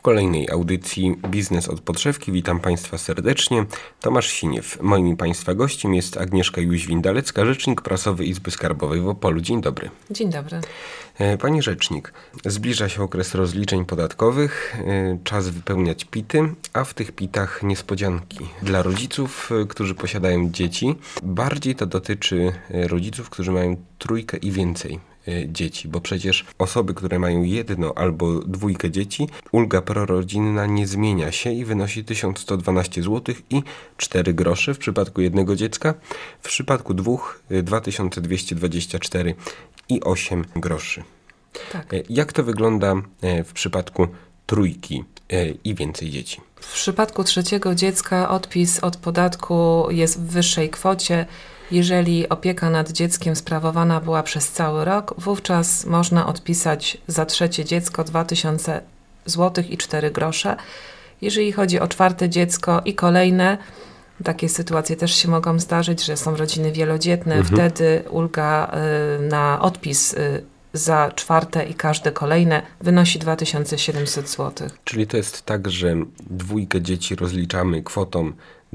kolejnej audycji Biznes od podszewki witam Państwa serdecznie. Tomasz Siniew. Moim i Państwa gościem jest Agnieszka Jóźwin-Dalecka, rzecznik prasowy Izby Skarbowej w Opolu. Dzień dobry. Dzień dobry. Pani rzecznik, zbliża się okres rozliczeń podatkowych, czas wypełniać PIT-y, a w tych PIT-ach niespodzianki. Dla rodziców, którzy posiadają dzieci, bardziej to dotyczy rodziców, którzy mają trójkę i więcej dzieci, bo przecież osoby, które mają jedno albo dwójkę dzieci, ulga prorodzinna nie zmienia się i wynosi 1112 zł i 4 grosze w przypadku jednego dziecka, w przypadku dwóch 2224 i 8 groszy. Tak. Jak to wygląda w przypadku trójki i więcej dzieci? W przypadku trzeciego dziecka odpis od podatku jest w wyższej kwocie. Jeżeli opieka nad dzieckiem sprawowana była przez cały rok, wówczas można odpisać za trzecie dziecko 2000 zł i 4 grosze. Jeżeli chodzi o czwarte dziecko i kolejne, takie sytuacje też się mogą zdarzyć, że są rodziny wielodzietne, wtedy ulga na odpis za czwarte i każde kolejne wynosi 2700 zł. Czyli to jest tak, że dwójkę dzieci rozliczamy kwotą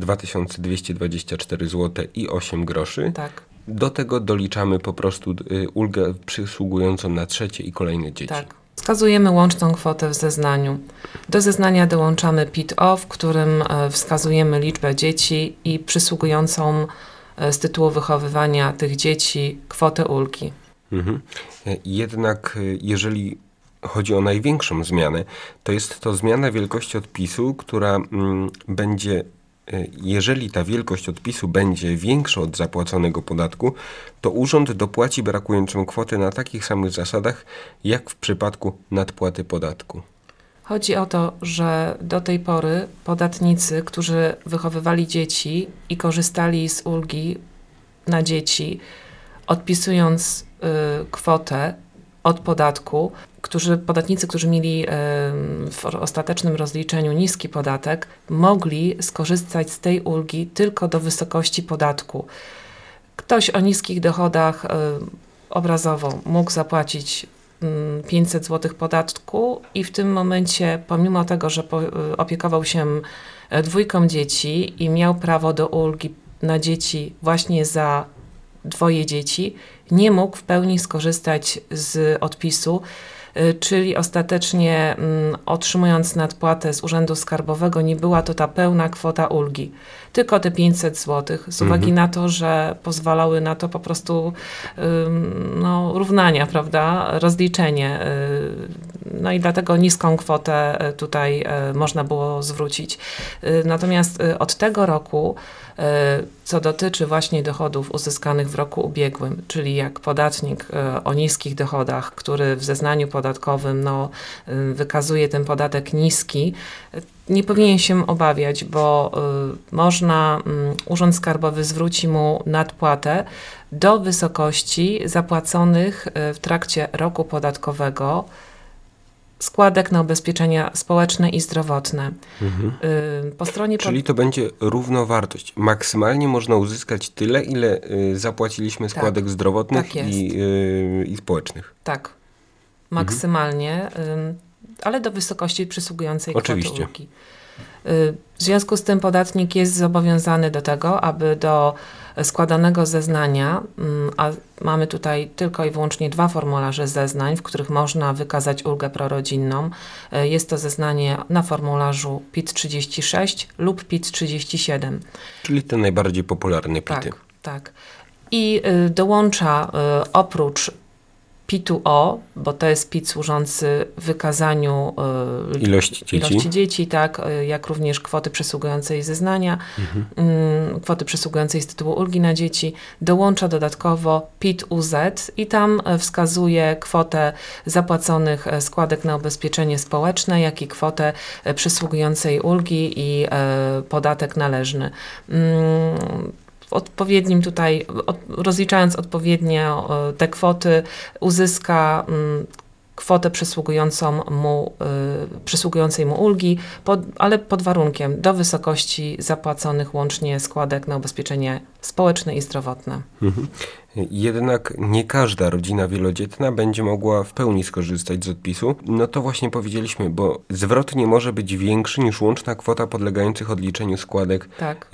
2224 zł i 8 groszy. Tak. Do tego doliczamy po prostu ulgę przysługującą na trzecie i kolejne dzieci. Tak. Wskazujemy łączną kwotę w zeznaniu. Do zeznania dołączamy PIT-O, w którym wskazujemy liczbę dzieci i przysługującą z tytułu wychowywania tych dzieci kwotę ulgi. Jednak jeżeli chodzi o największą zmianę, to jest to zmiana wielkości odpisu, która będzie, jeżeli ta wielkość odpisu będzie większa od zapłaconego podatku, to urząd dopłaci brakującą kwotę na takich samych zasadach, jak w przypadku nadpłaty podatku. Chodzi o to, że do tej pory podatnicy, którzy wychowywali dzieci i korzystali z ulgi na dzieci, odpisując kwotę od podatku, podatnicy, którzy mieli w ostatecznym rozliczeniu niski podatek, mogli skorzystać z tej ulgi tylko do wysokości podatku. Ktoś o niskich dochodach obrazowo mógł zapłacić 500 zł podatku i w tym momencie, pomimo tego, że opiekował się dwójką dzieci i miał prawo do ulgi na dzieci właśnie za dwoje dzieci, nie mógł w pełni skorzystać z odpisu, czyli ostatecznie otrzymując nadpłatę z Urzędu Skarbowego, nie była to ta pełna kwota ulgi, tylko te 500 zł, z uwagi na to, że pozwalały na to po prostu równania, prawda, rozliczenie. No i dlatego niską kwotę tutaj można było zwrócić. Natomiast od tego roku, co dotyczy właśnie dochodów uzyskanych w roku ubiegłym, czyli jak podatnik o niskich dochodach, który w zeznaniu podatkowym wykazuje ten podatek niski, nie powinien się obawiać, bo Urząd Skarbowy zwróci mu nadpłatę do wysokości zapłaconych w trakcie roku podatkowego składek na ubezpieczenia społeczne i zdrowotne. Po stronie Czyli to będzie równowartość. Maksymalnie można uzyskać tyle, ile zapłaciliśmy składek zdrowotnych i społecznych. Tak, maksymalnie, ale do wysokości przysługującej kwoty ulgi. W związku z tym podatnik jest zobowiązany do tego, aby do składanego zeznania, a mamy tutaj tylko i wyłącznie 2 formularze zeznań, w których można wykazać ulgę prorodzinną. Jest to zeznanie na formularzu PIT-36 lub PIT-37. Czyli te najbardziej popularne PIT-y. Tak. I dołącza oprócz PIT-O, bo to jest PIT służący wykazaniu ilości dzieci, tak, jak również kwoty przysługującej zeznania, kwoty przysługującej z tytułu ulgi na dzieci, dołącza dodatkowo PIT-UZ i tam wskazuje kwotę zapłaconych składek na ubezpieczenie społeczne, jak i kwotę przysługującej ulgi i podatek należny. Odpowiednim tutaj, rozliczając odpowiednio te kwoty, uzyska kwotę przysługującej mu ulgi, ale pod warunkiem do wysokości zapłaconych łącznie składek na ubezpieczenie społeczne i zdrowotne. Jednak nie każda rodzina wielodzietna będzie mogła w pełni skorzystać z odpisu. No to właśnie powiedzieliśmy, bo zwrot nie może być większy niż łączna kwota podlegających odliczeniu składek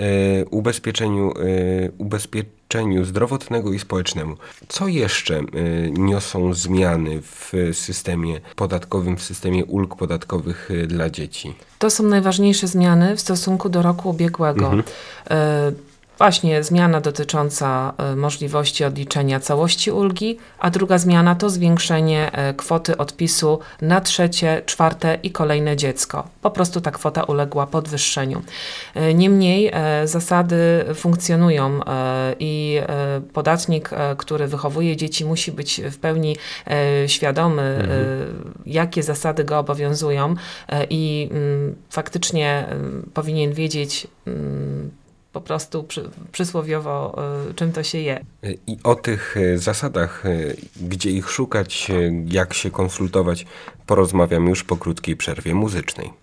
ubezpieczeniu zdrowotnego i społecznemu. Co jeszcze niosą zmiany w systemie podatkowym, w systemie ulg podatkowych dla dzieci? To są najważniejsze zmiany w stosunku do roku ubiegłego. Właśnie zmiana dotycząca możliwości odliczenia całości ulgi, a druga zmiana to zwiększenie kwoty odpisu na trzecie, czwarte i kolejne dziecko. Po prostu ta kwota uległa podwyższeniu. Niemniej zasady funkcjonują i podatnik, który wychowuje dzieci, musi być w pełni świadomy, jakie zasady go obowiązują i faktycznie powinien wiedzieć, po prostu przysłowiowo, czym to się je. I o tych zasadach, gdzie ich szukać, jak się konsultować, porozmawiamy już po krótkiej przerwie muzycznej.